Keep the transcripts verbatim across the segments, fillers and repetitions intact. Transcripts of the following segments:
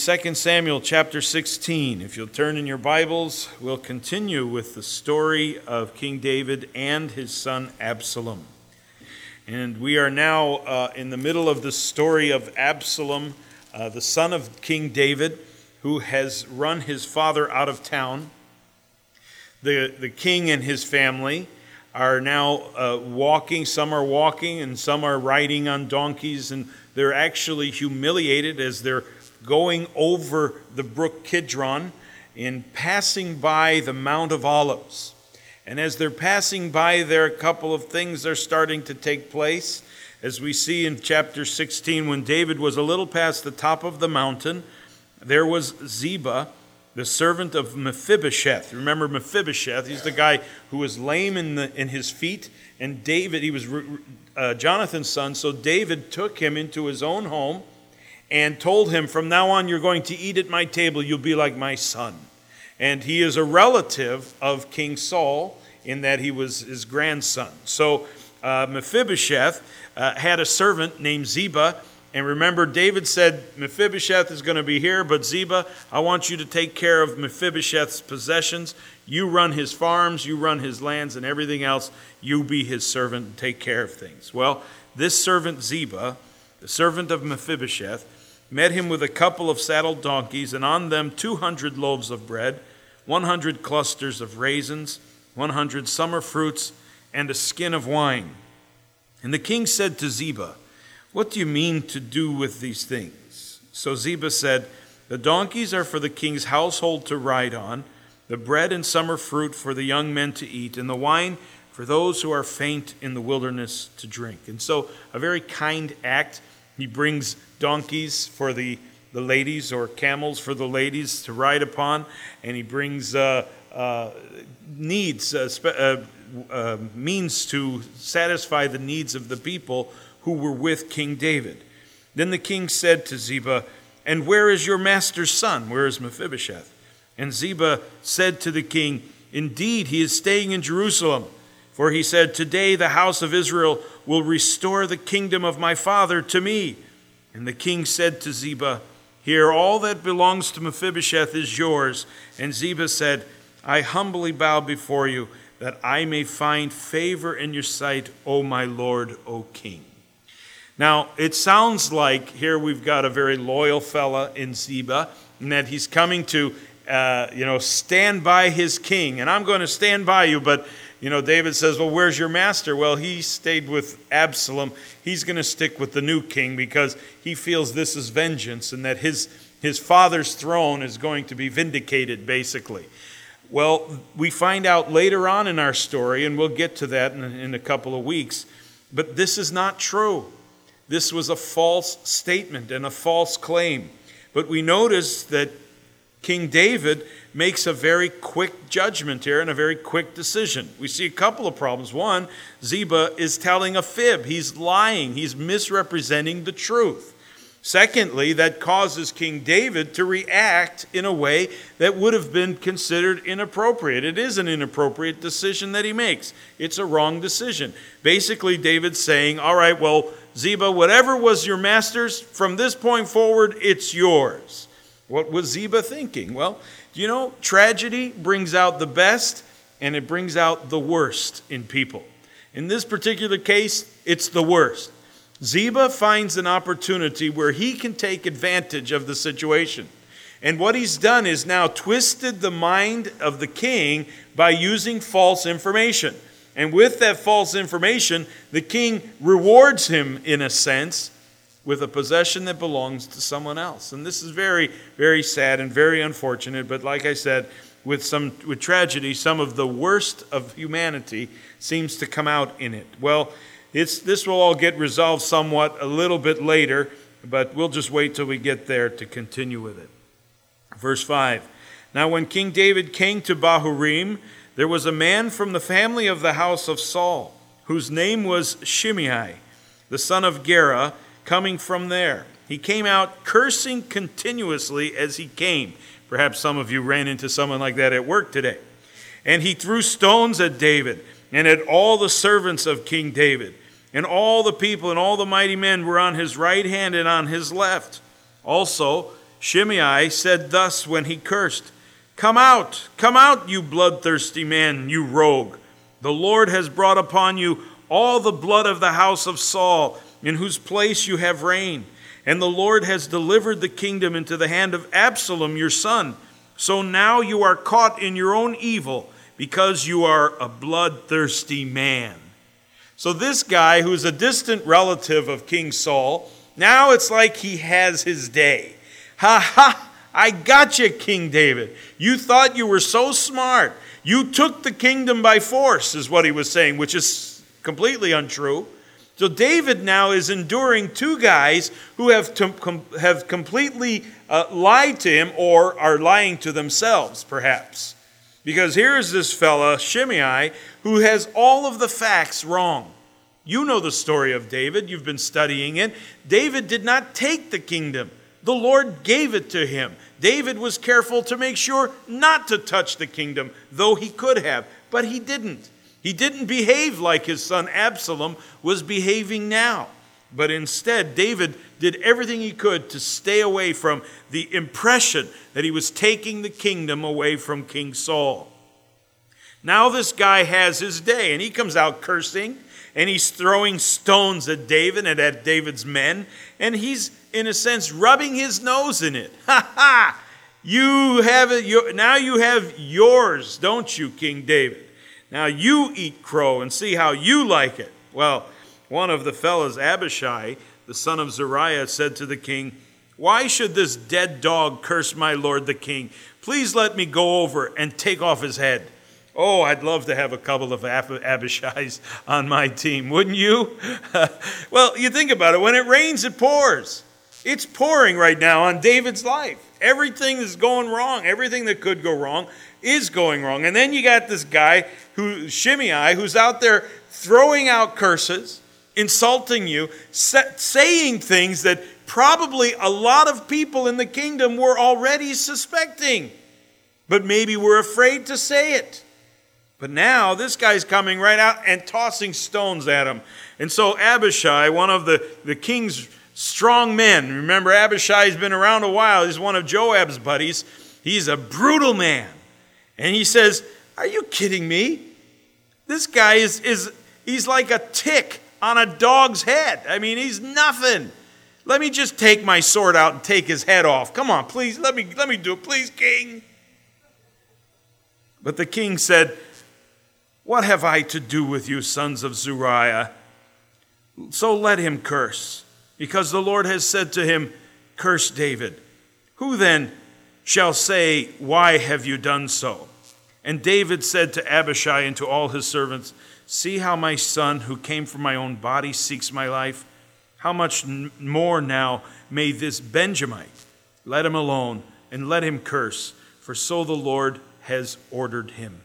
Second Samuel chapter sixteen. If you'll turn in your Bibles, we'll continue with the story of King David and his son Absalom. And we are now uh, in the middle of the story of Absalom, uh, the son of King David, who has run his father out of town. The, the king and his family are now uh, walking. Some are walking and some are riding on donkeys, and they're actually humiliated as they're going over the brook Kidron and passing by the Mount of Olives. And as they're passing by there, a couple of things are starting to take place. As we see in chapter sixteen, when David was a little past the top of the mountain, there was Ziba, the servant of Mephibosheth. Remember Mephibosheth, he's the guy who was lame in, the, in his feet. And David, he was uh, Jonathan's son, so David took him into his own home and told him, from now on you're going to eat at my table, you'll be like my son. And he is a relative of King Saul in that he was his grandson. So uh, Mephibosheth uh, had a servant named Ziba. And remember, David said, Mephibosheth is going to be here, but Ziba, I want you to take care of Mephibosheth's possessions. You run his farms, you run his lands, and everything else. You be his servant and take care of things. Well, this servant Ziba, the servant of Mephibosheth, met him with a couple of saddled donkeys, and on them two hundred loaves of bread, one hundred clusters of raisins, one hundred summer fruits, and a skin of wine. And the king said to Ziba, what do you mean to do with these things? So Ziba said, the donkeys are for the king's household to ride on, the bread and summer fruit for the young men to eat, and the wine for those who are faint in the wilderness to drink. And so a very kind act. He brings donkeys for the, the ladies, or camels for the ladies to ride upon, and he brings uh, uh, needs, uh, spe- uh, uh, means to satisfy the needs of the people who were with King David. Then the king said to Ziba, and where is your master's son? Where is Mephibosheth? And Ziba said to the king, indeed, he is staying in Jerusalem. For he said, today the house of Israel will restore the kingdom of my father to me. And the king said to Ziba, here, all that belongs to Mephibosheth is yours. And Ziba said, I humbly bow before you, that I may find favor in your sight, O my lord, O king. Now, it sounds like here we've got a very loyal fella in Ziba, and that he's coming to, uh, you know, stand by his king. And I'm going to stand by you, but you know, David says, well, where's your master? Well, he stayed with Absalom. He's going to stick with the new king because he feels this is vengeance and that his, his father's throne is going to be vindicated, basically. Well, we find out later on in our story, and we'll get to that in, in a couple of weeks, but this is not true. This was a false statement and a false claim. But we notice that King David makes a very quick judgment here and a very quick decision. We see a couple of problems. One, Ziba is telling a fib. He's lying. He's misrepresenting the truth. Secondly, that causes King David to react in a way that would have been considered inappropriate. It is an inappropriate decision that he makes. It's a wrong decision. Basically, David's saying, all right, well, Ziba, whatever was your master's, from this point forward, it's yours. What was Ziba thinking? Well, you know, tragedy brings out the best and it brings out the worst in people. In this particular case, it's the worst. Ziba finds an opportunity where he can take advantage of the situation. And what he's done is now twisted the mind of the king by using false information. And with that false information, the king rewards him, in a sense, with a possession that belongs to someone else. And this is very, very sad and very unfortunate. But like I said, with some with tragedy, some of the worst of humanity seems to come out in it. Well, it's this will all get resolved somewhat a little bit later, but we'll just wait till we get there to continue with it. Verse five. Now when King David came to Bahurim, there was a man from the family of the house of Saul, whose name was Shimei, the son of Gera, coming from there. He came out cursing continuously as he came. Perhaps some of you ran into someone like that at work today. And he threw stones at David and at all the servants of King David. And all the people and all the mighty men were on his right hand and on his left. Also, Shimei said thus when he cursed, "Come out, come out, you bloodthirsty man, you rogue. The Lord has brought upon you all the blood of the house of Saul, in whose place you have reigned. And the Lord has delivered the kingdom into the hand of Absalom, your son. So now you are caught in your own evil, because you are a bloodthirsty man." So this guy, who's a distant relative of King Saul, now it's like he has his day. Ha ha! I got you, King David. You thought you were so smart. You took the kingdom by force, is what he was saying, which is completely untrue. So David now is enduring two guys who have to, com, have completely uh, lied to him, or are lying to themselves, perhaps. Because here's this fella, Shimei, who has all of the facts wrong. You know the story of David. You've been studying it. David did not take the kingdom. The Lord gave it to him. David was careful to make sure not to touch the kingdom, though he could have, but he didn't. He didn't behave like his son Absalom was behaving now. But instead, David did everything he could to stay away from the impression that he was taking the kingdom away from King Saul. Now this guy has his day, and he comes out cursing, and he's throwing stones at David and at David's men, and he's, in a sense, rubbing his nose in it. Ha ha! You have it. You, now you have yours, don't you, King David? Now you eat crow and see how you like it. Well, one of the fellows, Abishai, the son of Zeruiah, said to the king, "Why should this dead dog curse my lord the king? Please let me go over and take off his head." Oh, I'd love to have a couple of Ab- Abishais on my team, wouldn't you? Well, you think about it. When it rains, it pours. It's pouring right now on David's life. Everything is going wrong. Everything that could go wrong is going wrong. And then you got this guy, who Shimei, who's out there throwing out curses, insulting you, saying things that probably a lot of people in the kingdom were already suspecting, but maybe were afraid to say it. But now this guy's coming right out and tossing stones at him. And so Abishai, one of the, the king's strong men, remember Abishai's been around a while, he's one of Joab's buddies, he's a brutal man. And he says, "Are you kidding me? This guy is, is he's like a tick on a dog's head. I mean, he's nothing. Let me just take my sword out and take his head off. Come on, please, let me, let me do it, please, king." But the king said, "What have I to do with you, sons of Zeruiah? So let him curse, because the Lord has said to him, 'Curse David.' Who then shall say, 'Why have you done so?'" And David said to Abishai and to all his servants, "See how my son, who came from my own body, seeks my life. How much more now may this Benjamite? Let him alone, and let him curse, for so the Lord has ordered him."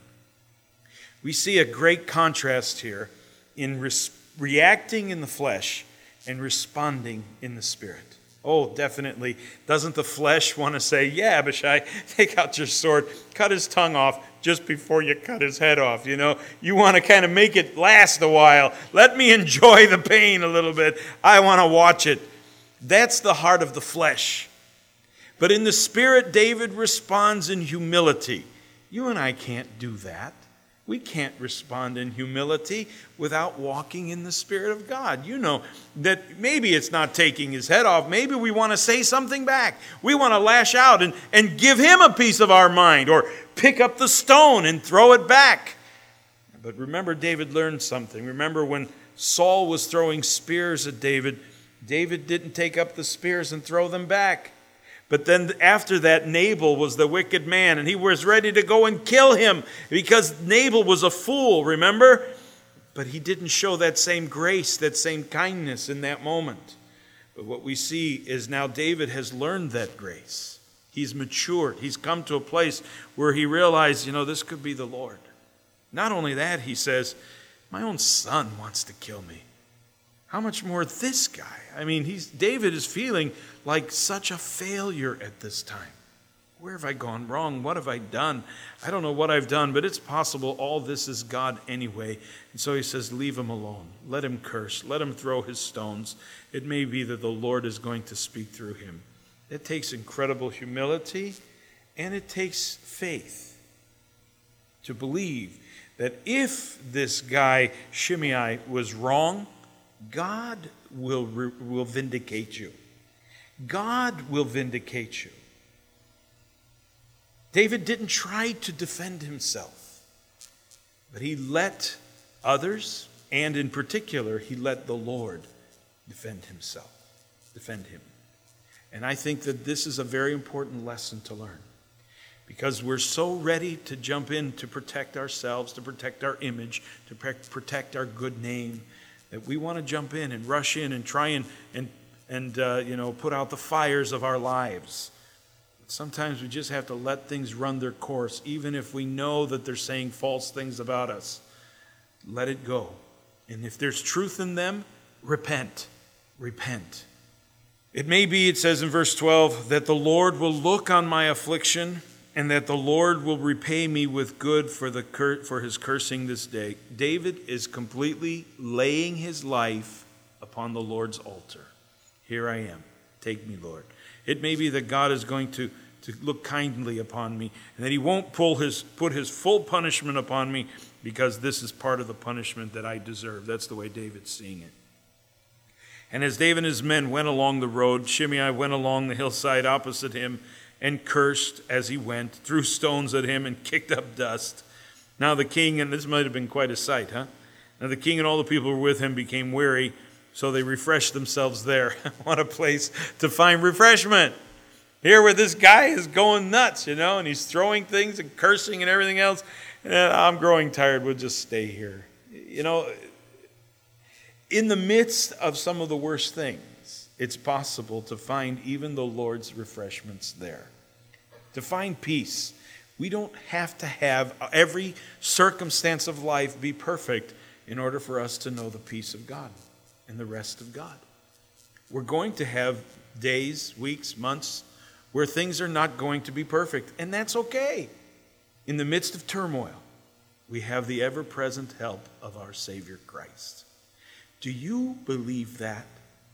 We see a great contrast here in res- reacting in the flesh and responding in the spirit. Oh, definitely. Doesn't the flesh want to say, "Yeah, Abishai, take out your sword, cut his tongue off just before you cut his head off"? You know, you want to kind of make it last a while. Let me enjoy the pain a little bit. I want to watch it. That's the heart of the flesh. But in the spirit, David responds in humility. You and I can't do that. We can't respond in humility without walking in the Spirit of God. You know that maybe it's not taking his head off. Maybe we want to say something back. We want to lash out and, and give him a piece of our mind, or pick up the stone and throw it back. But remember, David learned something. Remember when Saul was throwing spears at David, David didn't take up the spears and throw them back. But then after that, Nabal was the wicked man, and he was ready to go and kill him because Nabal was a fool, remember? But he didn't show that same grace, that same kindness in that moment. But what we see is now David has learned that grace. He's matured. He's come to a place where he realized, you know, this could be the Lord. Not only that, he says, my own son wants to kill me. How much more this guy? I mean, he's David is feeling like such a failure at this time. Where have I gone wrong? What have I done? I don't know what I've done, but it's possible all this is God anyway. And so he says, leave him alone. Let him curse. Let him throw his stones. It may be that the Lord is going to speak through him. It takes incredible humility, and it takes faith to believe that if this guy Shimei was wrong, God will, will vindicate you. God will vindicate you. David didn't try to defend himself, but he let others, and in particular, he let the Lord defend himself, defend him. And I think that this is a very important lesson to learn, because we're so ready to jump in to protect ourselves, to protect our image, to protect our good name, that we want to jump in and rush in and try and and and uh, you know put out the fires of our lives. But sometimes we just have to let things run their course, even if we know that they're saying false things about us. Let it go, and if there's truth in them, repent, repent. It may be, it says in verse twelve, that the Lord will look on my affliction, and that the Lord will repay me with good for the cur- for his cursing this day. David is completely laying his life upon the Lord's altar. Here I am. Take me, Lord. It may be that God is going to, to look kindly upon me, and that he won't pull his, put his full punishment upon me, because this is part of the punishment that I deserve. That's the way David's seeing it. And as David and his men went along the road, Shimei went along the hillside opposite him and cursed as he went, threw stones at him and kicked up dust. Now the king, and this might have been quite a sight, huh? Now the king and all the people who were with him became weary, so they refreshed themselves there. What a place to find refreshment. Here where this guy is going nuts, you know, and he's throwing things and cursing and everything else. And I'm growing tired, we'll just stay here. You know, in the midst of some of the worst things, it's possible to find even the Lord's refreshments there. To find peace. We don't have to have every circumstance of life be perfect in order for us to know the peace of God and the rest of God. We're going to have days, weeks, months where things are not going to be perfect, and that's okay. In the midst of turmoil, we have the ever-present help of our Savior Christ. Do you believe that?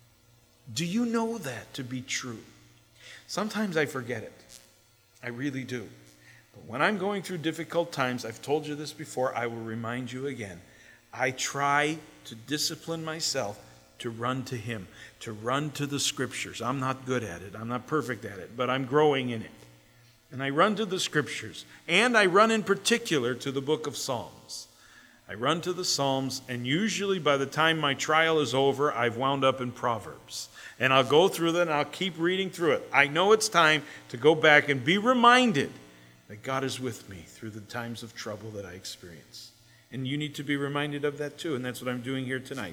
Do you know that to be true? Sometimes I forget it. I really do. But when I'm going through difficult times, I've told you this before, I will remind you again. I try to discipline myself to run to him, to run to the scriptures. I'm not good at it. I'm not perfect at it, but I'm growing in it. And I run to the scriptures. And I run in particular to the book of Psalms. I run to the Psalms, and usually by the time my trial is over, I've wound up in Proverbs. And I'll go through that, and I'll keep reading through it. I know it's time to go back and be reminded that God is with me through the times of trouble that I experience. And you need to be reminded of that too, and that's what I'm doing here tonight.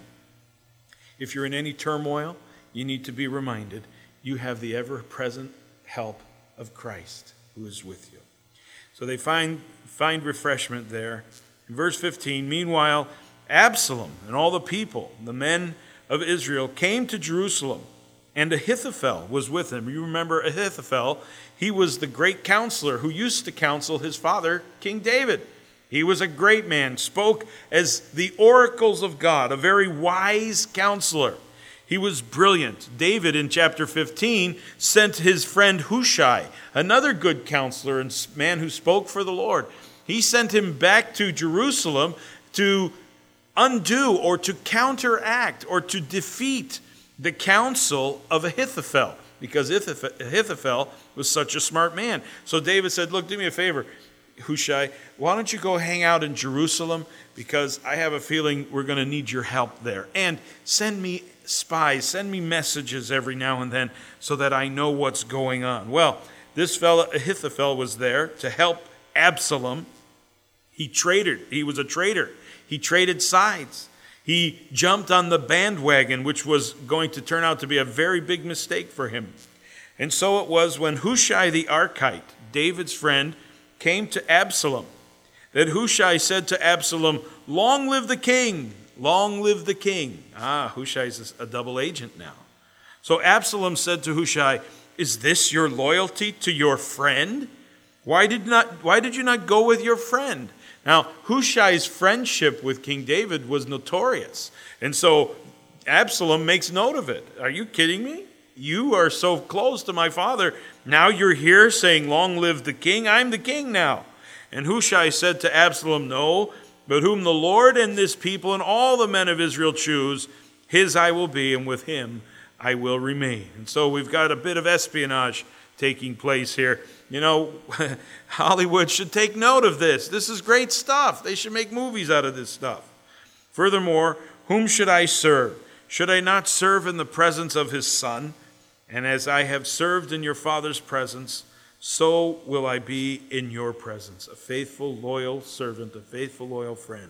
If you're in any turmoil, you need to be reminded you have the ever-present help of Christ who is with you. So they find, find refreshment there. In verse fifteen, meanwhile, Absalom and all the people, the men of Israel, came to Jerusalem, and Ahithophel was with him. You remember Ahithophel? He was the great counselor who used to counsel his father, King David. He was a great man, spoke as the oracles of God, a very wise counselor. He was brilliant. David, in chapter fifteen, sent his friend Hushai, another good counselor and man who spoke for the Lord. He sent him back to Jerusalem to undo or to counteract or to defeat the counsel of Ahithophel, because Ahithophel was such a smart man. So David said, look, do me a favor, Hushai, why don't you go hang out in Jerusalem, because I have a feeling we're going to need your help there. And send me spies, send me messages every now and then so that I know what's going on. Well, this fellow Ahithophel was there to help Absalom. He traded. He was a traitor. He traded sides. He jumped on the bandwagon, which was going to turn out to be a very big mistake for him. And so it was when Hushai the Archite, David's friend, came to Absalom, that Hushai said to Absalom, long live the king, long live the king. Ah, Hushai's a double agent now. So Absalom said to Hushai, is this your loyalty to your friend? Why did not, why did you not go with your friend? Now, Hushai's friendship with King David was notorious. And so Absalom makes note of it. Are you kidding me? you are so close to my father. Now you're here saying, 'Long live the king.' I'm the king now." And Hushai said to Absalom, "No, but whom the Lord and this people and all the men of Israel choose, his I will be, and with him I will remain." And so we've got a bit of espionage taking place here. You know, Hollywood should take note of this. This is great stuff. They should make movies out of this stuff. "Furthermore, whom should I serve? Should I not serve in the presence of his son? And as I have served in your father's presence, so will I be in your presence." A faithful, loyal servant, a faithful, loyal friend.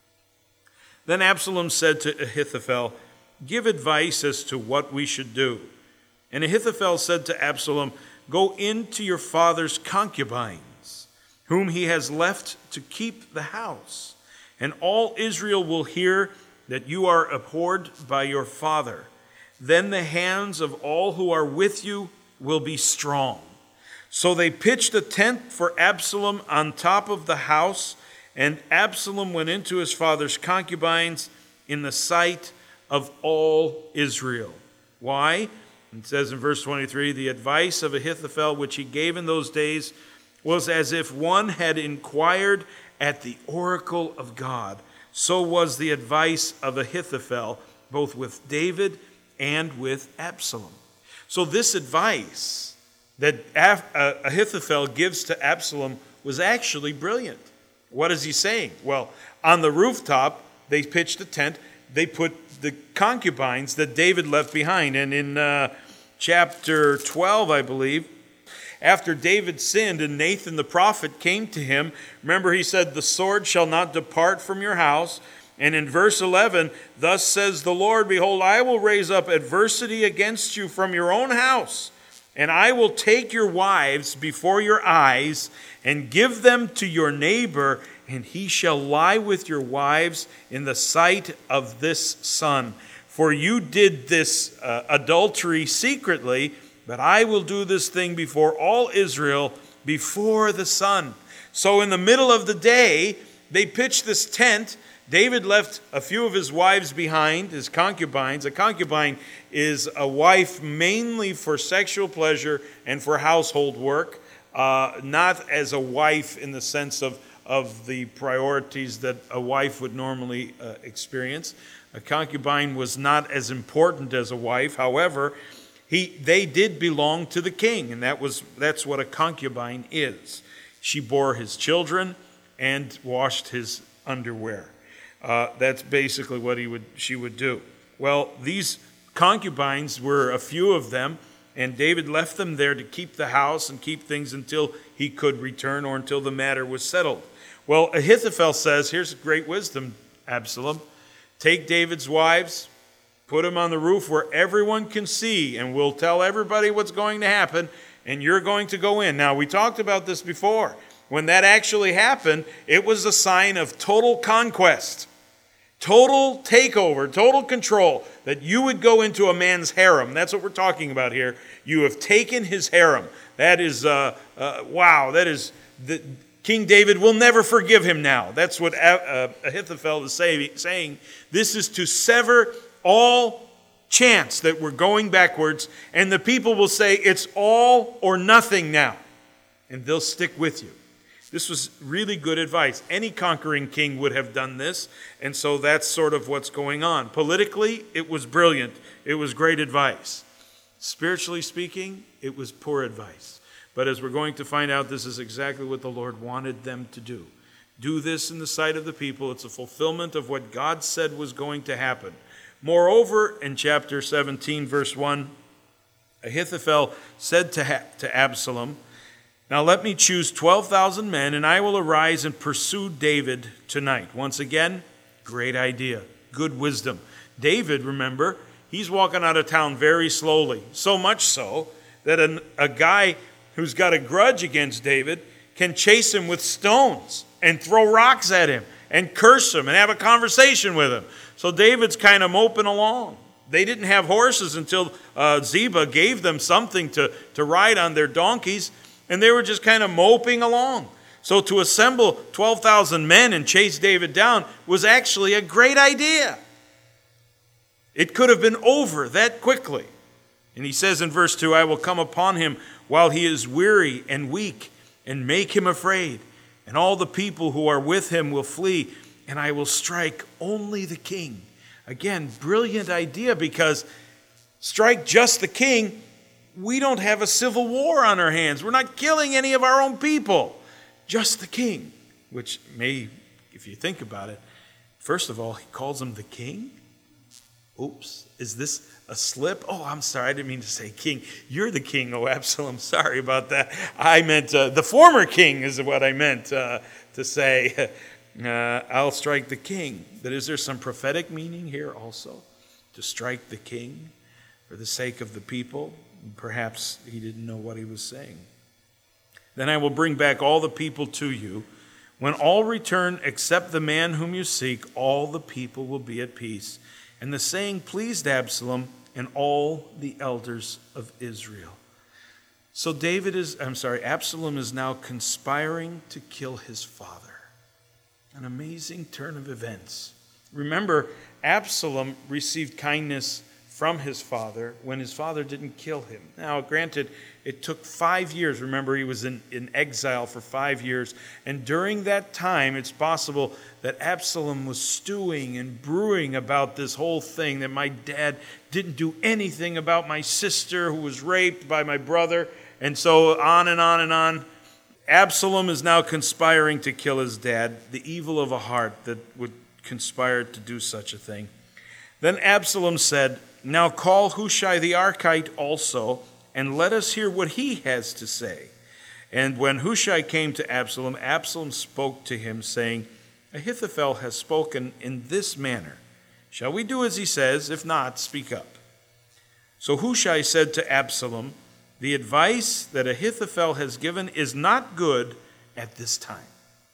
Then Absalom said to Ahithophel, "Give advice as to what we should do." And Ahithophel said to Absalom, "Go into your father's concubines, whom he has left to keep the house, and all Israel will hear that you are abhorred by your father. Then the hands of all who are with you will be strong." So they pitched a tent for Absalom on top of the house, and Absalom went into his father's concubines in the sight of all Israel. Why? It says in verse twenty-three, "The advice of Ahithophel, which he gave in those days, was as if one had inquired at the oracle of God. So was the advice of Ahithophel, both with David and with Absalom." So this advice that Ahithophel gives to Absalom was actually brilliant. What is he saying? Well, on the rooftop, they pitched a tent. They put the concubines that David left behind. And in uh, chapter twelve, I believe, after David sinned and Nathan the prophet came to him, remember he said, "The sword shall not depart from your house." And in verse eleven, "Thus says the Lord, behold, I will raise up adversity against you from your own house, and I will take your wives before your eyes and give them to your neighbor, and he shall lie with your wives in the sight of this son. For you did this uh, adultery secretly, but I will do this thing before all Israel, before the sun." So in the middle of the day, they pitched this tent. David left a few of his wives behind, his concubines. A concubine is a wife mainly for sexual pleasure and for household work, uh, not as a wife in the sense of, of the priorities that a wife would normally uh, experience. A concubine was not as important as a wife. However, he they did belong to the king, and that was that's what a concubine is. She bore his children and washed his underwear. Uh, that's basically what he would she would do. Well, these concubines were a few of them, and David left them there to keep the house and keep things until he could return or until the matter was settled. Well, Ahithophel says, here's great wisdom, Absalom. Take David's wives, put them on the roof where everyone can see, and we'll tell everybody what's going to happen, and you're going to go in. Now, we talked about this before. When that actually happened, it was a sign of total conquest. Total takeover, total control, that you would go into a man's harem. That's what we're talking about here. You have taken his harem. That is, uh, uh, wow, that is, the, King David will never forgive him now. That's what uh, Ahithophel is say, saying. This is to sever all chance that we're going backwards, and the people will say, it's all or nothing now, and they'll stick with you. This was really good advice. Any conquering king would have done this, and so that's sort of what's going on. Politically, it was brilliant. It was great advice. Spiritually speaking, it was poor advice. But as we're going to find out, this is exactly what the Lord wanted them to do. Do this in the sight of the people. It's a fulfillment of what God said was going to happen. Moreover, in chapter seventeen, verse one, Ahithophel said to, ha- to Absalom, "Now let me choose twelve thousand men, and I will arise and pursue David tonight." Once again, great idea, good wisdom. David, remember, he's walking out of town very slowly, so much so that an, a guy who's got a grudge against David can chase him with stones and throw rocks at him and curse him and have a conversation with him. So David's kind of moping along. They didn't have horses until uh, Ziba gave them something to, to ride on their donkeys, and they were just kind of moping along. So to assemble twelve thousand men and chase David down was actually a great idea. It could have been over that quickly. And he says in verse two, I will come upon him while he is weary and weak, and make him afraid. And all the people who are with him will flee, and I will strike only the king. Again, brilliant idea, because strike just the king, we don't have a civil war on our hands. We're not killing any of our own people. Just the king, which may, if you think about it, first of all, he calls him the king. Oops, is this a slip? Oh, I'm sorry, I didn't mean to say king. You're the king, oh Absalom. Sorry about that. I meant uh, the former king is what I meant uh, to say. Uh, I'll strike the king. But is there some prophetic meaning here also? To strike the king for the sake of the people? Perhaps he didn't know what he was saying. Then I will bring back all the people to you. When all return except the man whom you seek, all the people will be at peace. And the saying pleased Absalom and all the elders of Israel. So David is, I'm sorry, Absalom is now conspiring to kill his father. An amazing turn of events. Remember, Absalom received kindness from his father when his father didn't kill him. Now, granted, it took five years. Remember, he was in, in exile for five years. And during that time, it's possible that Absalom was stewing and brewing about this whole thing, that my dad didn't do anything about my sister who was raped by my brother, and so on and on and on. Absalom is now conspiring to kill his dad, the evil of a heart that would conspire to do such a thing. Then Absalom said, now call Hushai the Archite also, and let us hear what he has to say. And when Hushai came to Absalom, Absalom spoke to him, saying, Ahithophel has spoken in this manner. Shall we do as he says? If not, speak up. So Hushai said to Absalom, the advice that Ahithophel has given is not good at this time.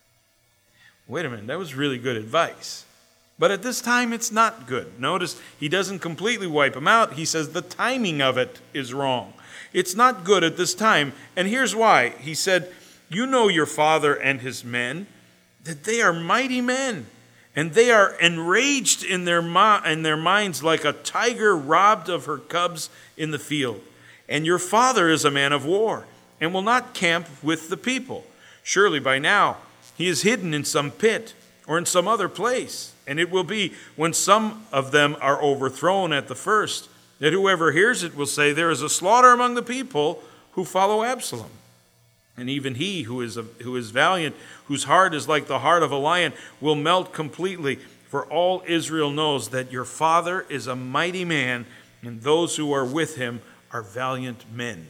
Wait a minute, that was really good advice. But at this time, it's not good. Notice he doesn't completely wipe him out. He says the timing of it is wrong. It's not good at this time. And here's why. He said, you know your father and his men, that they are mighty men, and they are enraged in their, mi- in their minds like a tiger robbed of her cubs in the field. And your father is a man of war, and will not camp with the people. Surely by now he is hidden in some pit or in some other place. And it will be when some of them are overthrown at the first, that whoever hears it will say, there is a slaughter among the people who follow Absalom. And even he who is, a, who is valiant, whose heart is like the heart of a lion, will melt completely. For all Israel knows that your father is a mighty man, and those who are with him are valiant men.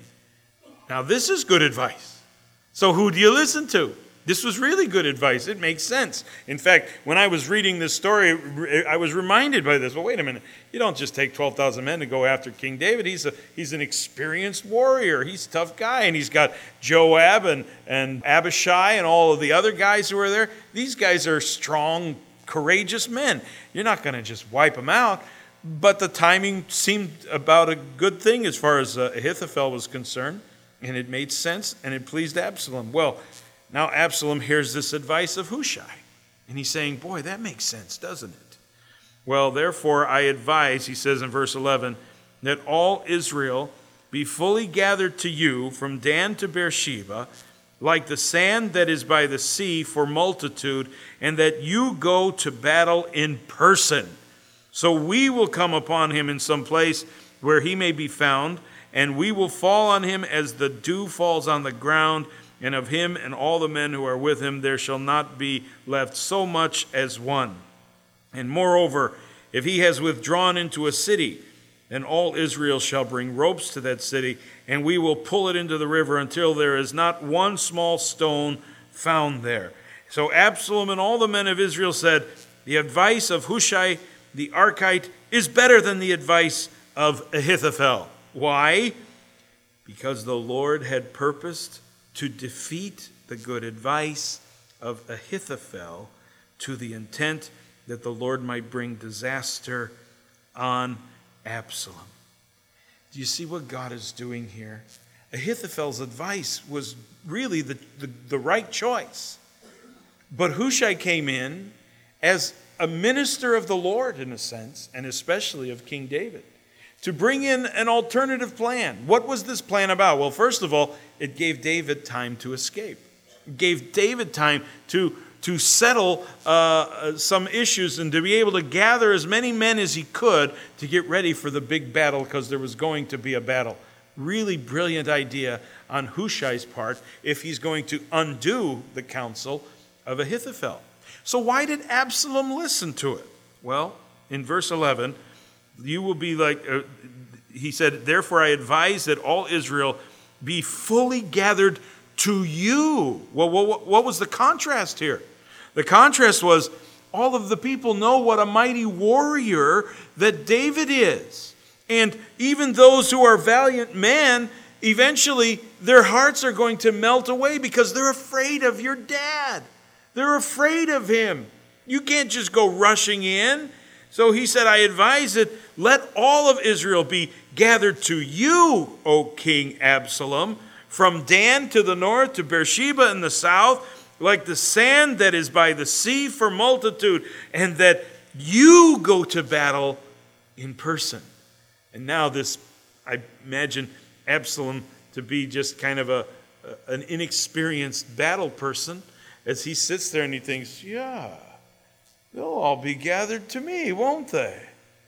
Now this is good advice. So who do you listen to? This was really good advice. It makes sense. In fact, when I was reading this story, I was reminded by this. Well, wait a minute. You don't just take twelve thousand men to go after King David. He's a he's an experienced warrior. He's a tough guy. And he's got Joab and, and Abishai and all of the other guys who are there. These guys are strong, courageous men. You're not going to just wipe them out. But the timing seemed about a good thing as far as uh, Ahithophel was concerned. And it made sense, and it pleased Absalom. Well, now Absalom hears this advice of Hushai, and he's saying, boy, that makes sense, doesn't it? Well, therefore I advise, he says in verse eleven, that all Israel be fully gathered to you from Dan to Beersheba, like the sand that is by the sea for multitude, and that you go to battle in person. So we will come upon him in some place where he may be found, and we will fall on him as the dew falls on the ground, and of him and all the men who are with him there shall not be left so much as one. And moreover, if he has withdrawn into a city, then all Israel shall bring ropes to that city, and we will pull it into the river until there is not one small stone found there. So Absalom and all the men of Israel said, the advice of Hushai the Archite is better than the advice of Ahithophel. Why? Because the Lord had purposed to defeat the good advice of Ahithophel to the intent that the Lord might bring disaster on Absalom. Do you see what God is doing here? Ahithophel's advice was really the, the, the right choice. But Hushai came in as a minister of the Lord, in a sense, and especially of King David. to bring in an alternative plan. What was this plan about? Well, first of all, it gave David time to escape. It gave David time to, to settle uh, some issues and to be able to gather as many men as he could to get ready for the big battle, because there was going to be a battle. Really brilliant idea on Hushai's part if he's going to undo the counsel of Ahithophel. So why did Absalom listen to it? Well, in verse eleven, you will be like, uh, he said, therefore I advise that all Israel be fully gathered to you. Well, what, what was the contrast here? The contrast was all of the people know what a mighty warrior that David is. And even those who are valiant men, eventually their hearts are going to melt away because they're afraid of your dad. They're afraid of him. You can't just go rushing in. So he said, I advise it, let all of Israel be gathered to you, O King Absalom, from Dan to the north to Beersheba in the south, like the sand that is by the sea for multitude, and that you go to battle in person. And now this, I imagine Absalom to be just kind of a, an inexperienced battle person, as he sits there and he thinks, yeah, they'll all be gathered to me, won't they?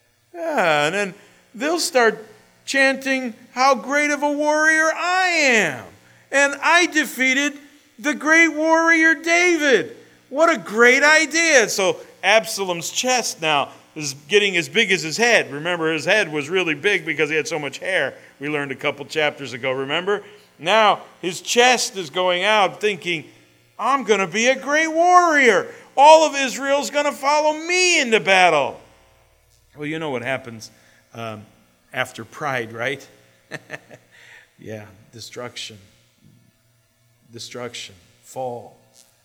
Yeah, and then they'll start chanting how great of a warrior I am. And I defeated the great warrior David. What a great idea. So Absalom's chest now is getting as big as his head. Remember, his head was really big because he had so much hair. We learned a couple chapters ago, remember? Now his chest is going out thinking, I'm going to be a great warrior. All of Israel's going to follow me into battle. Well, you know what happens um, after pride, right? Yeah, destruction. Destruction, fall,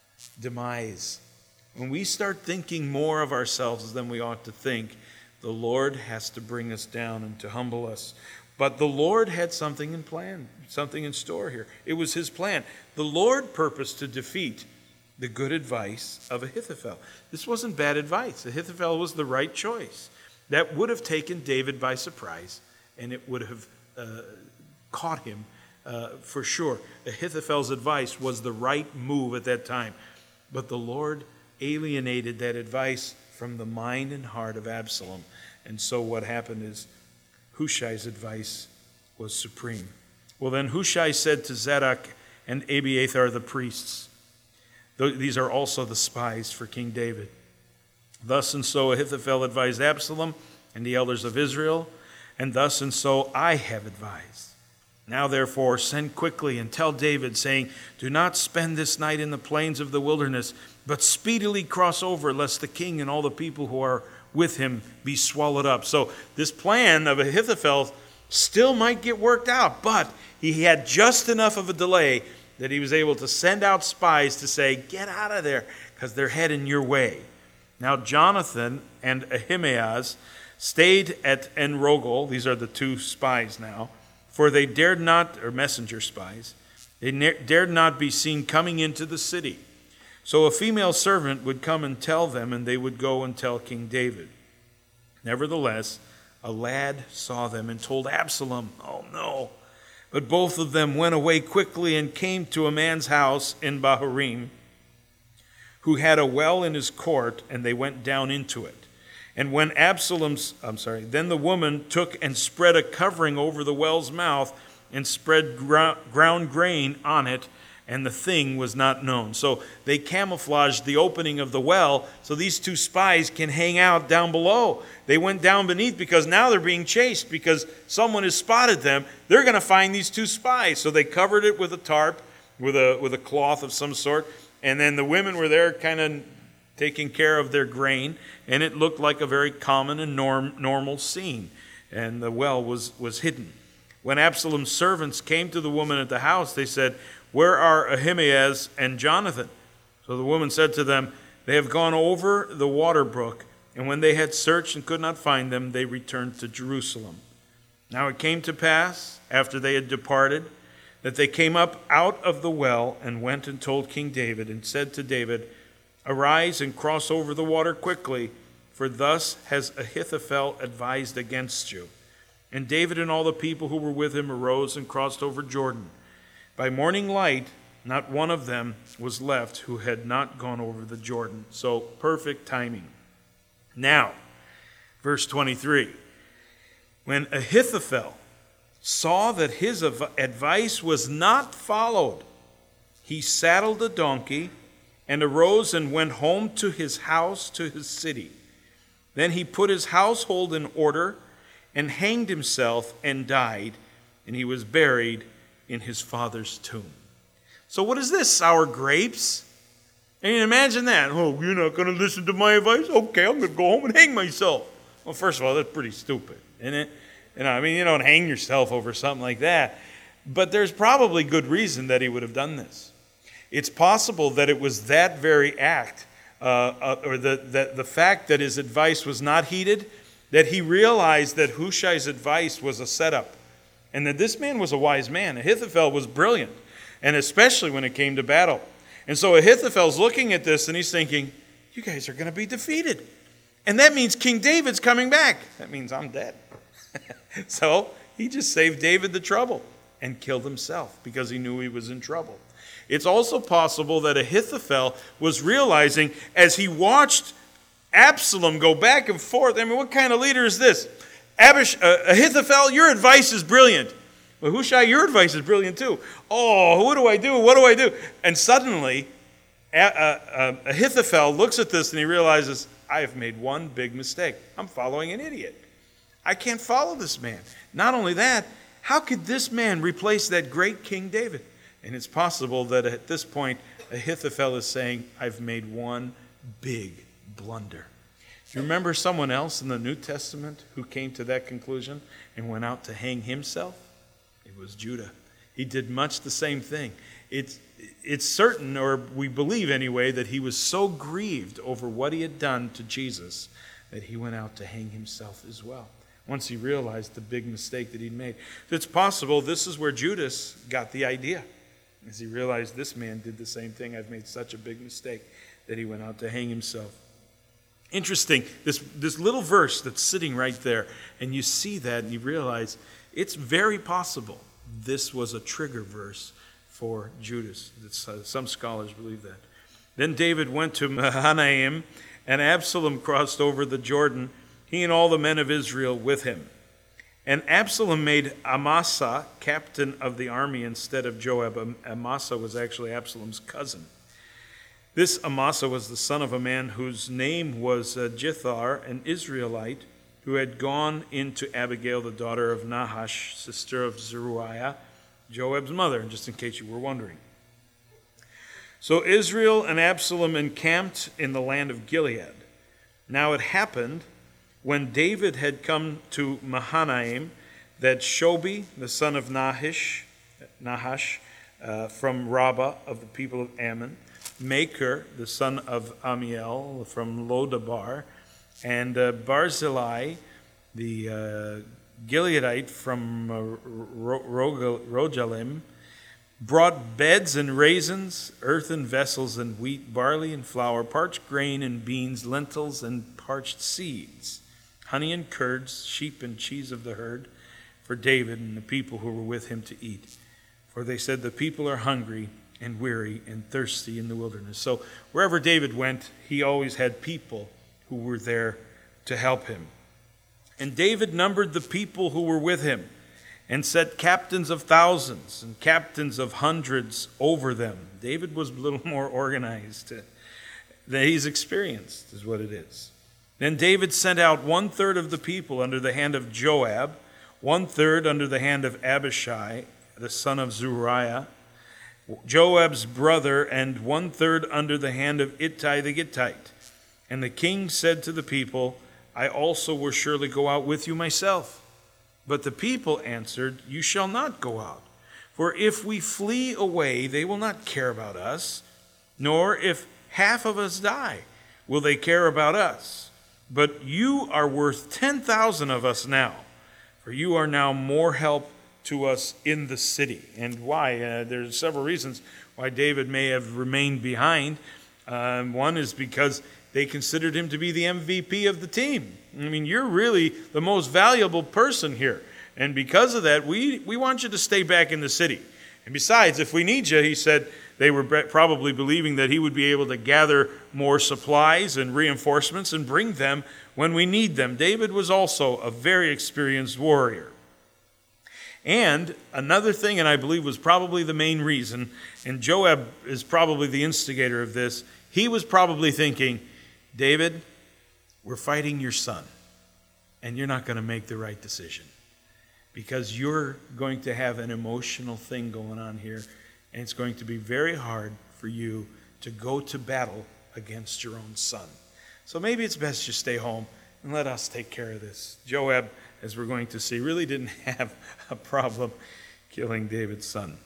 demise. When we start thinking more of ourselves than we ought to think, the Lord has to bring us down and to humble us. But the Lord had something in plan, something in store here. It was his plan. The Lord purposed to defeat the good advice of Ahithophel. This wasn't bad advice. Ahithophel was the right choice. That would have taken David by surprise, and it would have uh, caught him uh, for sure. Ahithophel's advice was the right move at that time. But the Lord alienated that advice from the mind and heart of Absalom. And so what happened is Hushai's advice was supreme. Well, then Hushai said to Zadok and Abiathar the priests, these are also the spies for King David. Thus and so Ahithophel advised Absalom and the elders of Israel, and thus and so I have advised. Now therefore send quickly and tell David, saying, do not spend this night in the plains of the wilderness, but speedily cross over, lest the king and all the people who are with him be swallowed up. So this plan of Ahithophel still might get worked out, but he had just enough of a delay that he was able to send out spies to say, get out of there, because they're heading your way. Now Jonathan and Ahimaaz stayed at En-Rogel. These are the two spies now. For they dared not, or messenger spies, they ne- dared not be seen coming into the city. So a female servant would come and tell them, and they would go and tell King David. Nevertheless, a lad saw them and told Absalom, oh no. But both of them went away quickly and came to a man's house in Bahurim, who had a well in his court, and they went down into it. And when Absalom's, I'm sorry, then the woman took and spread a covering over the well's mouth and spread ground grain on it, and the thing was not known. So they camouflaged the opening of the well so these two spies can hang out down below. They went down beneath because now they're being chased because someone has spotted them. They're going to find these two spies. So they covered it with a tarp, with a with a cloth of some sort, and then the women were there kind of taking care of their grain, and it looked like a very common and norm, normal scene. And the well was, was hidden. When Absalom's servants came to the woman at the house, they said, where are Ahimaaz and Jonathan? So the woman said to them, they have gone over the water brook, and when they had searched and could not find them, they returned to Jerusalem. Now it came to pass, after they had departed, that they came up out of the well and went and told King David and said to David, arise and cross over the water quickly, for thus has Ahithophel advised against you. And David and all the people who were with him arose and crossed over Jordan. By morning light, not one of them was left who had not gone over the Jordan. So perfect timing. Now, verse twenty-three. When Ahithophel saw that his advice was not followed, he saddled a donkey and arose and went home to his house, to his city. Then he put his household in order and hanged himself and died, and he was buried in his father's tomb. So what is this, sour grapes? I mean, imagine that. Oh, you're not going to listen to my advice? Okay, I'm going to go home and hang myself. Well, first of all, that's pretty stupid, isn't it? You know, I mean, you don't hang yourself over something like that. But there's probably good reason that he would have done this. It's possible that it was that very act, uh, uh, or the, the, the fact that his advice was not heeded, that he realized that Hushai's advice was a setup, and that this man was a wise man. Ahithophel was brilliant, and especially when it came to battle. And so Ahithophel's looking at this, and he's thinking, you guys are going to be defeated. And that means King David's coming back. That means I'm dead. So he just saved David the trouble and killed himself because he knew he was in trouble. It's also possible that Ahithophel was realizing as he watched Absalom go back and forth. I mean, what kind of leader is this? Abish, uh, Ahithophel, your advice is brilliant. Well, Hushai, your advice is brilliant too. Oh, what do I do? What do I do? And suddenly, uh, uh, Ahithophel looks at this and he realizes, I have made one big mistake. I'm following an idiot. I can't follow this man. Not only that, how could this man replace that great King David? And it's possible that at this point, Ahithophel is saying, I've made one big blunder. Do you remember someone else in the New Testament who came to that conclusion and went out to hang himself? It was Judah. He did much the same thing. It's, it's certain, or we believe anyway, that he was so grieved over what he had done to Jesus that he went out to hang himself as well, once he realized the big mistake that he'd made. It's possible this is where Judas got the idea, as he realized this man did the same thing. I've made such a big mistake that he went out to hang himself. Interesting, this, this little verse that's sitting right there, and you see that and you realize it's very possible this was a trigger verse for Judas. Uh, some scholars believe that. Then David went to Mahanaim, and Absalom crossed over the Jordan, he and all the men of Israel with him. And Absalom made Amasa captain of the army instead of Joab. Amasa was actually Absalom's cousin. This Amasa was the son of a man whose name was uh, Jithar, an Israelite, who had gone into Abigail, the daughter of Nahash, sister of Zeruiah, Joab's mother, just in case you were wondering. So Israel and Absalom encamped in the land of Gilead. Now it happened, when David had come to Mahanaim, that Shobi, the son of Nahash, Nahash uh, from Rabbah of the people of Ammon, Makir, the son of Amiel from Lodabar, and uh, Barzillai, the uh, Gileadite from uh, Rogelim, brought beds and raisins, earthen vessels and wheat, barley and flour, parched grain and beans, lentils and parched seeds, honey and curds, sheep and cheese of the herd, for David and the people who were with him to eat. For they said, the people are hungry and weary and thirsty in the wilderness. So wherever David went, he always had people who were there to help him. And David numbered the people who were with him and set captains of thousands and captains of hundreds over them. David was a little more organized than he's experienced, is what it is. Then David sent out one third of the people under the hand of Joab, one third under the hand of Abishai, the son of Zeruiah, Joab's brother, and one third under the hand of Ittai the Gittite. And the king said to the people, I also will surely go out with you myself. But the people answered, you shall not go out. For if we flee away, they will not care about us, nor if half of us die, will they care about us. But you are worth ten thousand of us now, for you are now more help to us in the city. And why? Uh, there's several reasons why David may have remained behind. Um, one is because they considered him to be the M V P of the team. I mean, you're really the most valuable person here. And because of that, we, we want you to stay back in the city. And besides, if we need you, he said, they were probably believing that he would be able to gather more supplies and reinforcements and bring them when we need them. David was also a very experienced warrior. And another thing, and I believe was probably the main reason, and Joab is probably the instigator of this, he was probably thinking, David, we're fighting your son, and you're not going to make the right decision because you're going to have an emotional thing going on here, and it's going to be very hard for you to go to battle against your own son. So maybe it's best you stay home and let us take care of this. Joab, as we're going to see, really didn't have a problem killing David's son.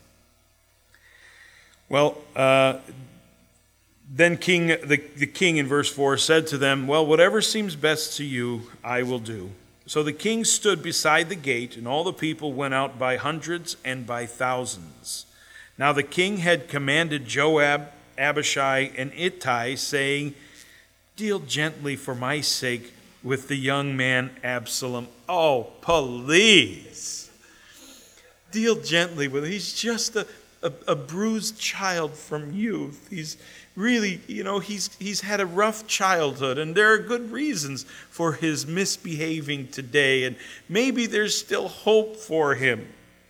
Well, uh, then King the, the king in verse four said to them, well, whatever seems best to you, I will do. So the king stood beside the gate, and all the people went out by hundreds and by thousands. Now the king had commanded Joab, Abishai, and Ittai, saying, deal gently for my sake with the young man Absalom. Oh, please. Deal gently with him. He's just a, a, a bruised child from youth. He's really, you know, he's he's had a rough childhood, and there are good reasons for his misbehaving today, and maybe there's still hope for him.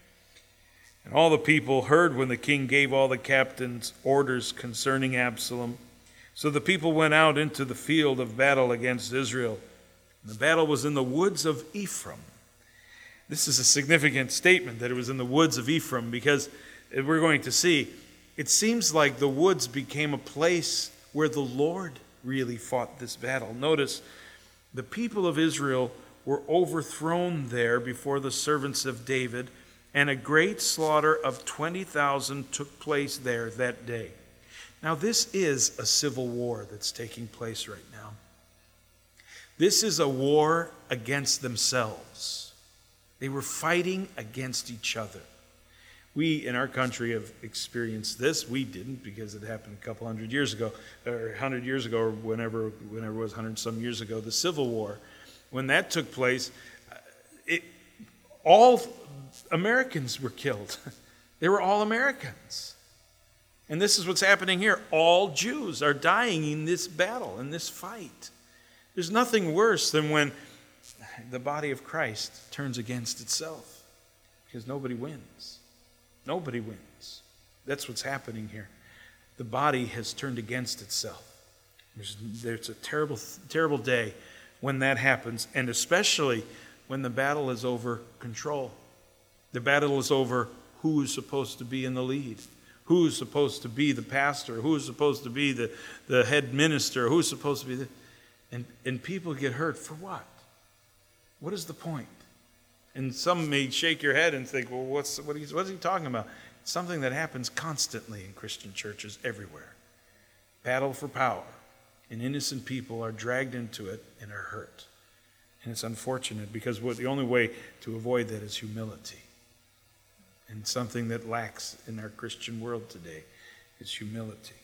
And all the people heard when the king gave all the captains orders concerning Absalom. So the people went out into the field of battle against Israel. The battle was in the woods of Ephraim. This is a significant statement that it was in the woods of Ephraim, because we're going to see, it seems like the woods became a place where the Lord really fought this battle. Notice, the people of Israel were overthrown there before the servants of David, and a great slaughter of twenty thousand took place there that day. Now, this is a civil war that's taking place right now. This is a war against themselves. They were fighting against each other. We in our country have experienced this. We didn't, because it happened a couple hundred years ago, or a hundred years ago, or whenever, whenever it was, hundred some years ago, the Civil War. When that took place, it, all Americans were killed. They were all Americans. And this is what's happening here. All Jews are dying in this battle, in this fight. There's nothing worse than when the body of Christ turns against itself, because nobody wins. Nobody wins. That's what's happening here. The body has turned against itself. There's, there's a terrible, terrible day when that happens, and especially when the battle is over control. The battle is over who is supposed to be in the lead, who is supposed to be the pastor, who is supposed to be the, the head minister, who is supposed to be the... And, and people get hurt for what? What is the point? And some may shake your head and think, well, what's, what is, what is he talking about? It's something that happens constantly in Christian churches everywhere. Battle for power. And innocent people are dragged into it and are hurt. And it's unfortunate, because what, the only way to avoid that is humility. And something that lacks in our Christian world today is humility.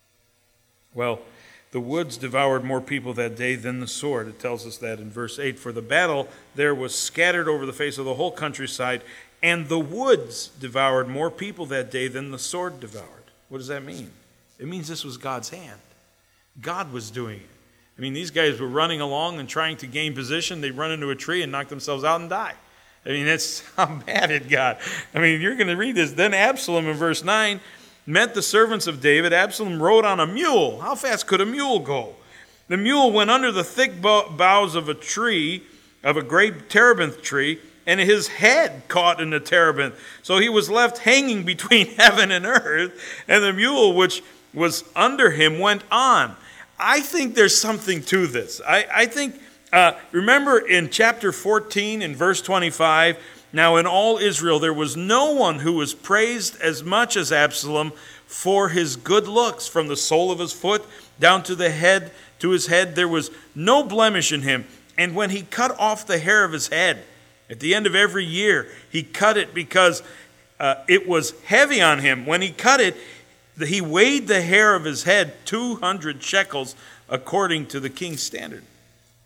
Well, the woods devoured more people that day than the sword. It tells us that in verse eight. For the battle there was scattered over the face of the whole countryside, and the woods devoured more people that day than the sword devoured. What does that mean? It means this was God's hand. God was doing it. I mean, these guys were running along and trying to gain position. They run into a tree and knock themselves out and die. I mean, that's how bad it got. I mean, you're going to read this. Then Absalom in verse nine met the servants of David. Absalom rode on a mule. How fast could a mule go? The mule went under the thick boughs of a tree, of a great terebinth tree, and his head caught in the terebinth. So he was left hanging between heaven and earth, and the mule which was under him went on. I think there's something to this. I, I think, uh, remember in chapter fourteen, in verse twenty-five, now in all Israel there was no one who was praised as much as Absalom for his good looks. From the sole of his foot down to the head, to his head, there was no blemish in him. And when he cut off the hair of his head, at the end of every year, he cut it because uh, it was heavy on him. When he cut it, he weighed the hair of his head two hundred shekels according to the king's standard.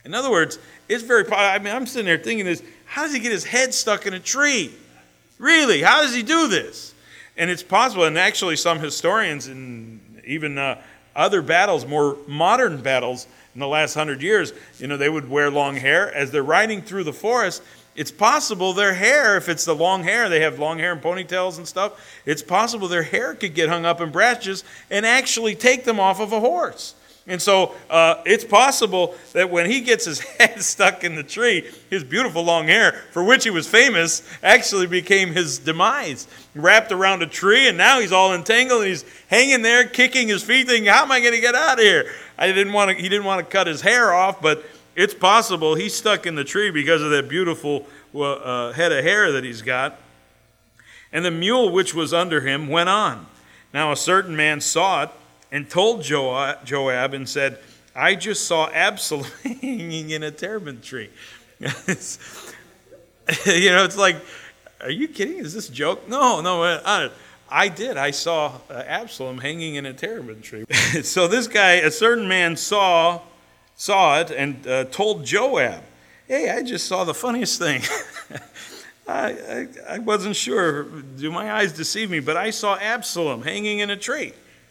In other words, it's very, I mean, I'm sitting there thinking this, how does he get his head stuck in a tree? Really, how does he do this? And it's possible, and actually some historians and even uh, other battles, more modern battles in the last hundred years, you know, they would wear long hair. As they're riding through the forest, it's possible their hair, if it's the long hair, they have long hair and ponytails and stuff, it's possible their hair could get hung up in branches and actually take them off of a horse. And so uh, it's possible that when he gets his head stuck in the tree, his beautiful long hair, for which he was famous, actually became his demise. Wrapped around a tree, and now he's all entangled, and he's hanging there, kicking his feet, thinking, how am I going to get out of here? I didn't want to, he didn't want to cut his hair off, but it's possible he's stuck in the tree because of that beautiful uh, head of hair that he's got. And the mule which was under him went on. Now a certain man saw it, and told Joab and said, I just saw Absalom hanging in a terebinth tree. You know, it's like, are you kidding? Is this a joke? No, no, I, I did. I saw uh, Absalom hanging in a terebinth tree. So this guy, a certain man saw saw it and uh, told Joab, hey, I just saw the funniest thing. I, I, I wasn't sure. Do my eyes deceive me? But I saw Absalom hanging in a tree.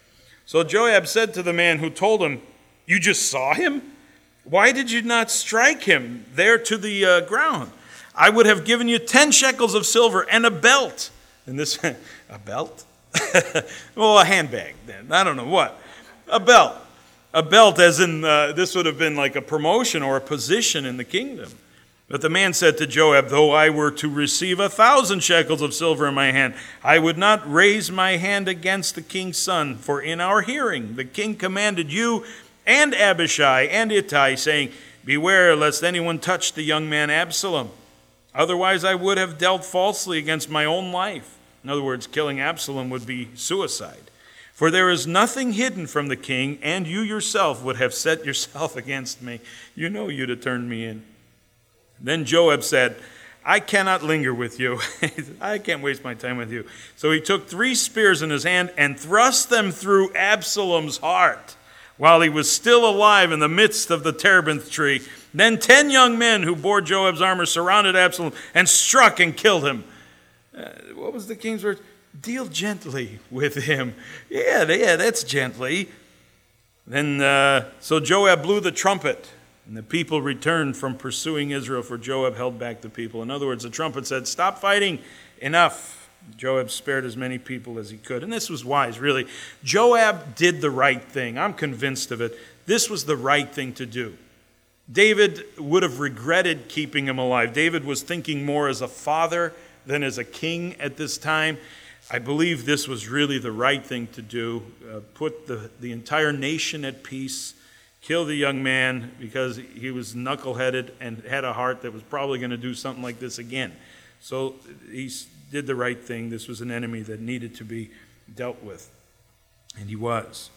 So Joab said to the man who told him, you just saw him? Why did you not strike him there to the uh, ground? I would have given you ten shekels of silver and a belt. And this, a belt? Well, a handbag then. I don't know what. A belt. A belt as in, uh, this would have been like a promotion or a position in the kingdom. But the man said to Joab, though I were to receive a thousand shekels of silver in my hand, I would not raise my hand against the king's son. For in our hearing the king commanded you and Abishai and Ittai, saying, beware lest anyone touch the young man Absalom. Otherwise I would have dealt falsely against my own life. In other words, killing Absalom would be suicide. For there is nothing hidden from the king, and you yourself would have set yourself against me. You know you'd have turned me in. Then Joab said, I cannot linger with you. I can't waste my time with you. So he took three spears in his hand and thrust them through Absalom's heart while he was still alive in the midst of the terebinth tree. Then ten young men who bore Joab's armor surrounded Absalom and struck and killed him. Uh, what was the king's word? Deal gently with him. Yeah, yeah, that's gently. Then, uh, so Joab blew the trumpet. And the people returned from pursuing Israel, for Joab held back the people. In other words, the trumpet said, stop fighting, enough. Joab spared as many people as he could. And this was wise, really. Joab did the right thing. I'm convinced of it. This was the right thing to do. David would have regretted keeping him alive. David was thinking more as a father than as a king at this time. I believe this was really the right thing to do. Uh, put the, the entire nation at peace. Kill the young man because he was knuckleheaded and had a heart that was probably going to do something like this again. So he did the right thing. This was an enemy that needed to be dealt with. And he was.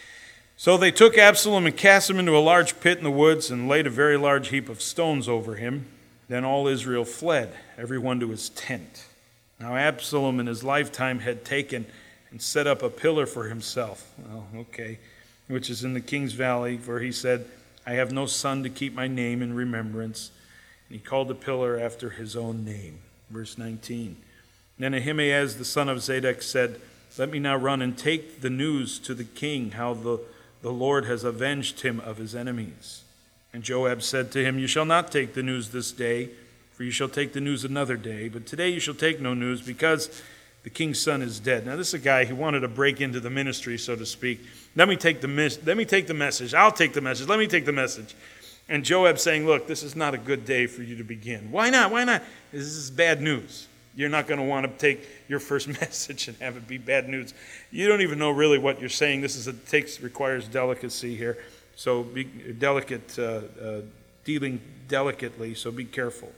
So they took Absalom and cast him into a large pit in the woods and laid a very large heap of stones over him. Then all Israel fled, everyone to his tent. Now Absalom in his lifetime had taken and set up a pillar for himself. Well, okay. Which is in the king's valley, for he said, I have no son to keep my name in remembrance. And he called the pillar after his own name. Verse nineteen. Then Ahimaaz, the son of Zadok, said, let me now run and take the news to the king, how the, the Lord has avenged him of his enemies. And Joab said to him, you shall not take the news this day, for you shall take the news another day. But today you shall take no news, because the king's son is dead. Now this is a guy who wanted to break into the ministry, so to speak. Let me take the let me take the message. I'll take the message. Let me take the message. And Joab saying, look, this is not a good day for you to begin. Why not? Why not? This is bad news. You're not going to want to take your first message and have it be bad news. You don't even know really what you're saying. This is a, takes requires delicacy here. So be delicate, uh, uh, dealing delicately, so be careful.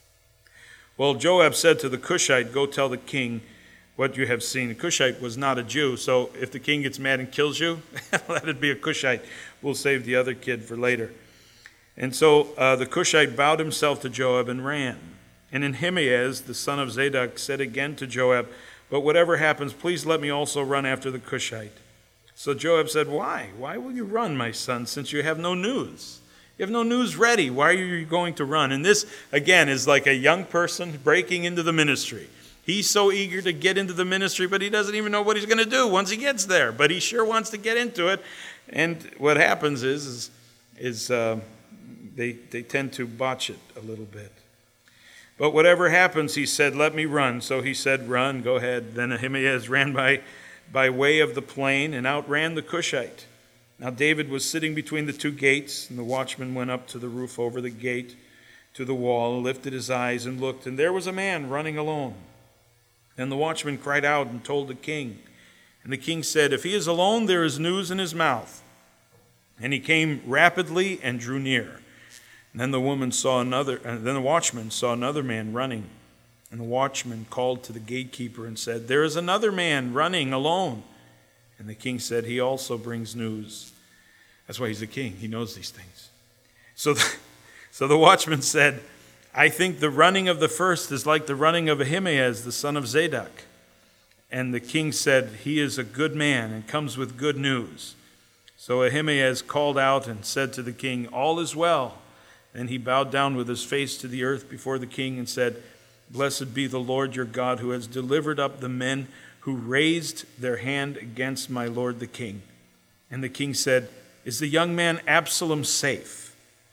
Well, Joab said to the Cushite, go tell the king what you have seen. The Cushite was not a Jew, so if the king gets mad and kills you, let it be a Cushite. We'll save the other kid for later. And so uh, the Cushite bowed himself to Joab and ran. And then Ahimaaz, the son of Zadok, said again to Joab, but whatever happens, please let me also run after the Cushite. So Joab said, why? Why will you run, my son, since you have no news? You have no news ready. Why are you going to run? And this, again, is like a young person breaking into the ministry. He's so eager to get into the ministry, but he doesn't even know what he's going to do once he gets there. But he sure wants to get into it. And what happens is, is, is uh, they, they tend to botch it a little bit. But whatever happens, he said, let me run. So he said, run, go ahead. Then Ahimaaz ran by, by way of the plain and outran the Cushite. Now David was sitting between the two gates, and the watchman went up to the roof over the gate to the wall, lifted his eyes and looked, and there was a man running alone. Then the watchman cried out and told the king. And the king said, if he is alone, there is news in his mouth. And he came rapidly and drew near. And then the woman saw another, and then the watchman saw another man running. And the watchman called to the gatekeeper and said, there is another man running alone. And the king said, he also brings news. That's why he's the king. He knows these things. So the, so the watchman said, I think the running of the first is like the running of Ahimaaz, the son of Zadok. And the king said, he is a good man and comes with good news. So Ahimaaz called out and said to the king, all is well. Then he bowed down with his face to the earth before the king and said, blessed be the Lord your God, who has delivered up the men who raised their hand against my lord the king. And the king said, is the young man Absalom safe?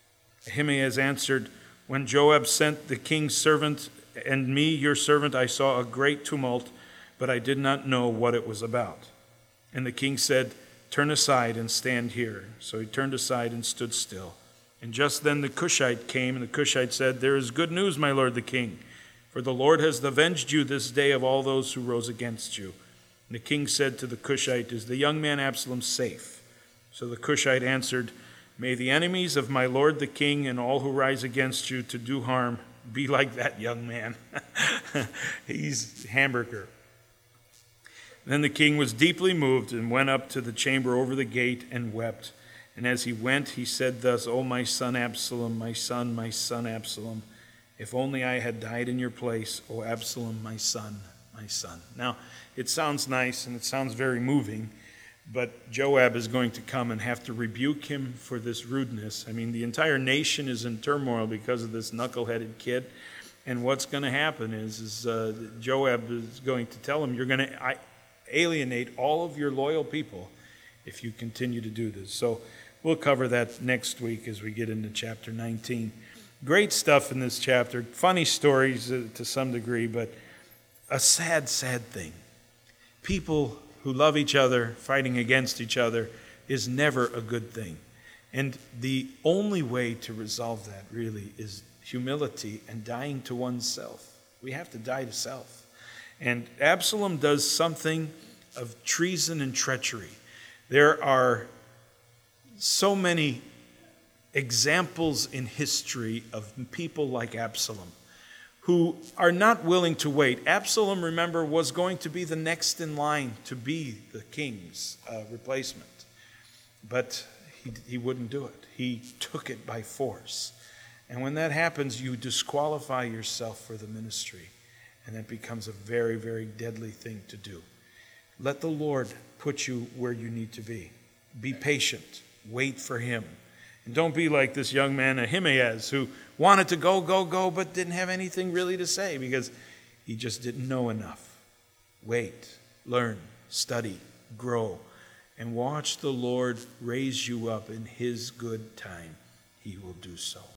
Ahimaaz answered, when Joab sent the king's servant and me, your servant, I saw a great tumult, but I did not know what it was about. And the king said, turn aside and stand here. So he turned aside and stood still. And just then the Cushite came, and the Cushite said, there is good news, my lord the king. For the Lord has avenged you this day of all those who rose against you. And the king said to the Cushite, is the young man Absalom safe? So the Cushite answered, may the enemies of my lord the king and all who rise against you to do harm be like that young man. He's hamburger. Then the king was deeply moved and went up to the chamber over the gate and wept. And as he went, he said thus, O my son Absalom, my son, my son Absalom, if only I had died in your place, O Absalom, my son, my son. Now, it sounds nice and it sounds very moving, but Joab is going to come and have to rebuke him for this rudeness. I mean, the entire nation is in turmoil because of this knuckleheaded kid. And what's going to happen is, is uh, Joab is going to tell him, you're going to alienate all of your loyal people if you continue to do this. So we'll cover that next week as we get into chapter nineteen. Great stuff in this chapter. Funny stories to some degree, but a sad, sad thing. People who love each other fighting against each other is never a good thing. And the only way to resolve that really is humility and dying to oneself. We have to die to self. And Absalom does something of treason and treachery. There are so many examples in history of people like Absalom who are not willing to wait. Absalom, remember, was going to be the next in line to be the king's uh, replacement. But he, he wouldn't do it. He took it by force. And when that happens, you disqualify yourself for the ministry. And that becomes a very, very deadly thing to do. Let the Lord put you where you need to be. Be patient. Wait for him. And don't be like this young man Ahimaaz who wanted to go, go, go, but didn't have anything really to say because he just didn't know enough. Wait, learn, study, grow, and watch the Lord raise you up in his good time. He will do so.